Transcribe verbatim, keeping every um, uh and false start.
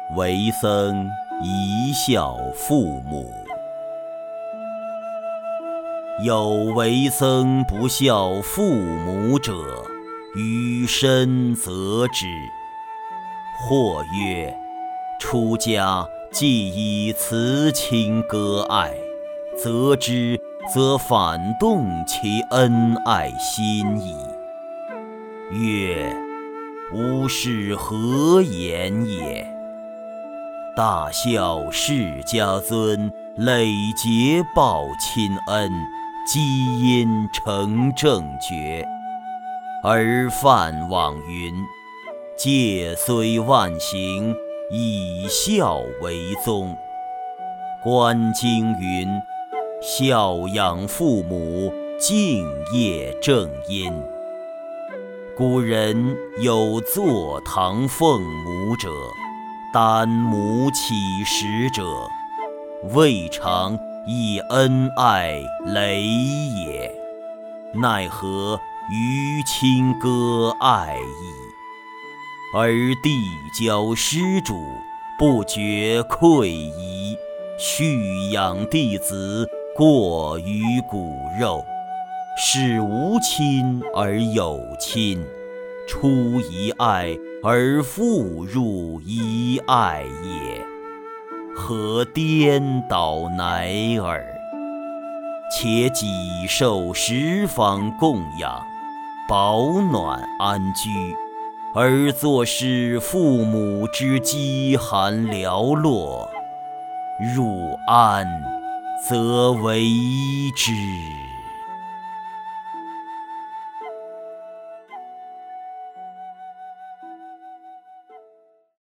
为僧宜孝父母。有为僧不孝父母者，于身责之。或曰：出家既以慈亲割爱，责之则反动其恩爱心矣。曰：吾是何言也？大孝世家尊，累劫报亲恩，积阴成正觉。而梵网云：戒虽万行，以孝为宗。观经云：孝养父母，敬业正因。古人有坐堂奉母者，担母乞食者，未尝以恩爱累也，奈何于亲割爱矣？而递交施主，不觉愧夷，蓄养弟子，过于骨肉，使无亲而有亲，出一爱而复入一爱也，何颠倒乃尔！且己受十方供养，保暖安居，而坐视父母之饥寒寥落，入安则为之。